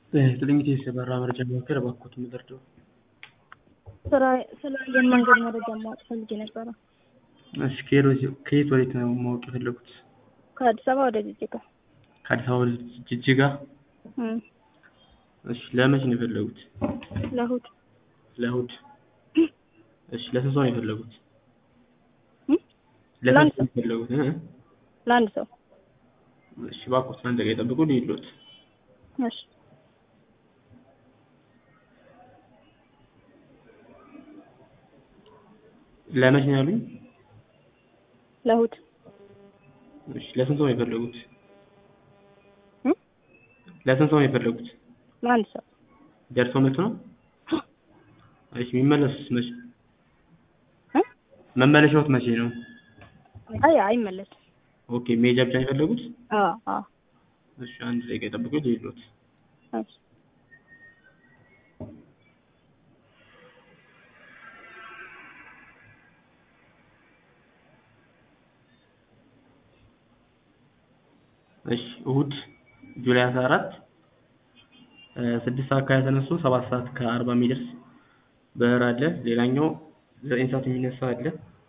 ትልሚት የሰበራ መረጃ መካከል እባክዎት ምደርደው ስለ አየር መንገድ መረጃ ማወቅ ፈልጌ ነበረ። እሺ ከየት ወዴት ነው ማወቅ የፈለጉት? ከአዲስ አበባ ወደ ጅጅጋ። ከአዲስ አበባ ወደ ጅጅጋ? እሺ ለመቼ ነው የፈለጉት? ለእሑድ። ለእሑድ? እሺ ለስንት ሰው ነው የፈለጉት? ለአንድ ለስንት ሰው። ሰው ነው የፈለጉት? ለአንድ ሰው። እሺ እባክዎት አንድ ደቂቃ ይጠብቁ ልሂድልዎት። እሺ ለመቼ ነው ያሉኝ? ለእሑድ። እሺ ለስንት ሰው ነው የፈለጉት? ለስንት ሰው ነው የፈለጉት? ለአንድ ሰው። ደርሶ መልስ ነው? እሺ የሚመለሱት መቼ? መመለሻዎት መቼ ነው? አይ አይመለስም። ኦኬ መሄጃ ብቻ ነው የፈለጉት? አዎ። እሺ አንድ ደቂቃ ይጠብቁ ልሂድልዎት። እሺ እሺ እሑድ ጁላይ 14 6 ሰዓት ከ20 ተነስቶ 7 ሰዓት ከ40 የሚደርስ በረራ አለ። ሌላኛው 9 ሰዓት የሚነሳ አለ።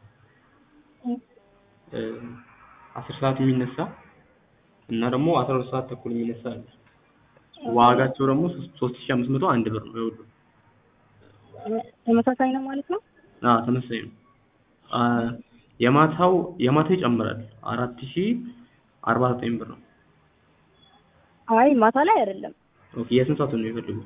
10 ሰዓት የሚነሳ እና ደግሞ 12 ሰዓት ተኩል የሚነሳ አለ። ዋጋቸው ደግሞ 3501 ብር ነው የሁሉም። ተመሳሳይ ነው ማለት ነው? ተመሳሳይ ነው። የማታው ይጨምራል 4049 ብር ነው። አይ ማታ ላይ አይደለም። ኦኬ የስንት ሰዓት ነው የፈለጉት?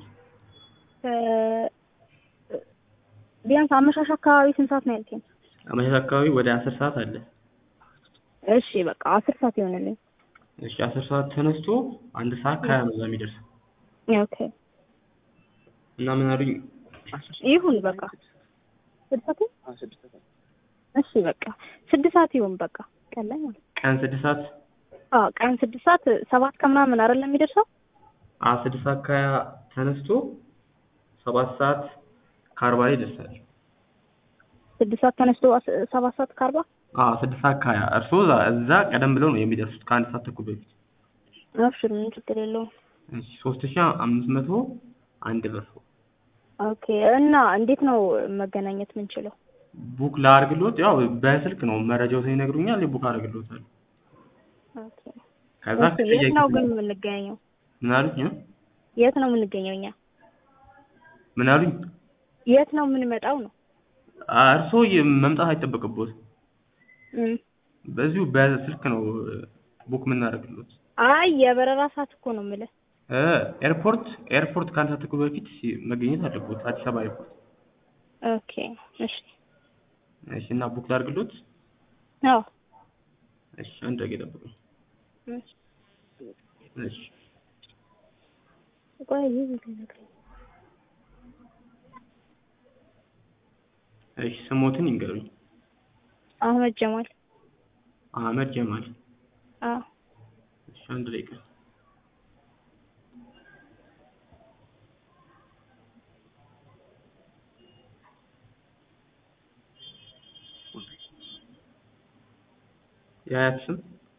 ቢያንስ አመሻሽ አካባቢ ስንት ሰዓት ነው ያልከኝ? አመሻሽ አካባቢ ወደ 10 ሰዓት አለ። እሺ በቃ 10 ሰዓት ይሆንልኝ። እሺ 10 ሰዓት ተነስቶ 1 ሰዓት ከ20 ነው የሚደርስ። ኦኬ እና ምን አሉኝ? ይሁን በቃ 6 ሰዓት? እሺ በቃ 6 ሰዓት ይሁን በቃ ቀን ላይ ማለት ቀን 6 ሰዓት? ቀን 6 ሰዓት 7 ከምናምን አይደለም የሚደርሰው? 6 ሰዓት ከ20 ተነስቶ 7 ሰዓት ከ40 ላይ ይደርሳል። 6 ሰዓት ተነስቶ 7 ሰዓት ከ40? 6 ሰዓት ከ20 እርስዎ እዛ ቀደም ብለው ነው የሚደርሱት ከአንድ ሰዓት ተኩል በፊት። አብሽር ምን ችግር የለውም። እሺ 3501 ብር። ኦኬ እና እንዴት ነው መገናኘት የምንችለው? ቡክ ላድርግልዎት? ያው በስልክ ነው መረጃውን ይነግሩኛል ቡክ አድርግልዎታለሁ። ኦኬ ከዛ የት ነው ግን የምንገኘው? ምን አሉኝ? የት ነው የምንገኘው እኛ? ምን አሉኝ? የት ነው የምንመጣው ነው? እርስዎ መምጣት አይጠበቅብዎትም። በዚሁ በስልክ ነው ቡክ የምናደርግልዎት። አይ የበረራ ሰዓት እኮ ነው የምልህ። ኤርፖርት ከአንድ ሰዓት ተኩል በፊት መገኘት አለብዎት አዲስ አበባ ኤርፖርት። ኦኬ እሺ እና ቡክ ላድርግልዎት? አዎ እሺ አንድ ደቂቃ ይጠብቁኝ። እሺ ቆይ እሺ ስሞትን ይንገሩኝ። አህመድ ጀማል። አህመድ ጀማል። አዎ እሺ አንድ ደቂቃ። የአያት ስም?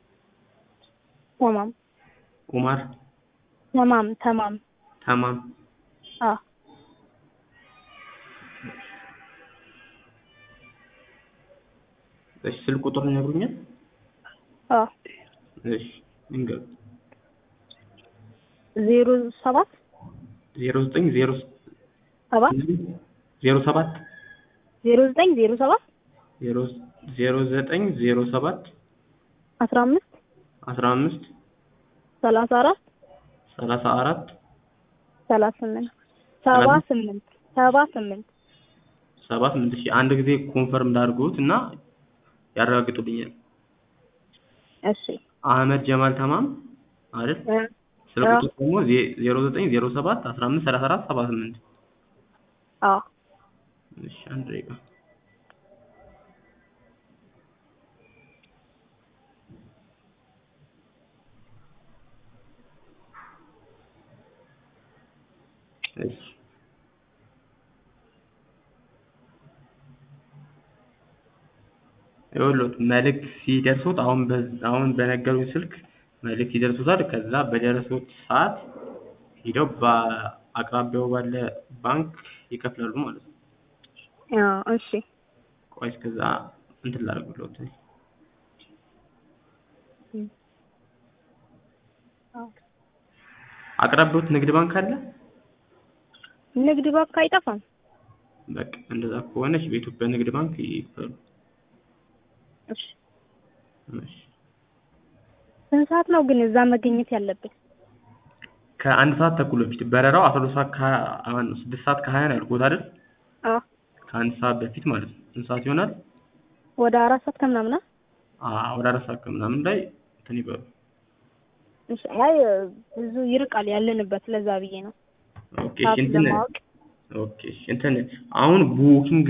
ተማም። ኡማር? ተማም። አዎ እሺ ስልክ ቁጥር ይነግሩኛል? አዎ እሺ ይንገሩ። 07 0907 15 34 78 እሺ አንድ ጊዜ ኮንፈርም ላድርግዎት እና ያረጋግጡልኛል። እሺ አህመድ ጀማል ተማም አይደል? ስልክ ቁጥር ደግሞ 0907 15 34 78። አዎ እሺ አንድ ደቂቃ። እሺ ይኸውልዎት መልዕክት ሲደርሶት አሁን በነገሩኝ ስልክ መልዕክት ይደርሶታል። ከዛ በደረሶት ሰዓት ሄደው በአቅራቢያው ባለ ባንክ ይከፍላሉ ማለት ነው። አዎ እሺ ቆይ እስከዛ እንትን ላድርግልዎት። አዎ አቅራቢያዎት ንግድ ባንክ አለ? ንግድ ባንክ አይጠፋም። በቃ እንደዛ ከሆነች በኢትዮጵያ ንግድ ባንክ ይክፈሉ። እሺ እሺ ስንት ሰዓት ነው ግን እዛ መገኘት ያለብን? ከአንድ ሰዓት ተኩል በፊት በረራው 12 ሰዓት 6 ሰዓት ከ20 ነው ያልኩት አይደል? አዎ ከአንድ ሰዓት በፊት ማለት ነው። ስንት ሰዓት ይሆናል? ወደ 4 ሰዓት ከምናምን። ወደ 4 ሰዓት ከምናምን ላይ እንትን ይበሉ። እሺ አይ ብዙ ይርቃል ያለንበት ለዛ ብዬ ነው። ኦኬ እሺ እንትን ኦኬ እሺ እንትን አሁን ቡኪንግ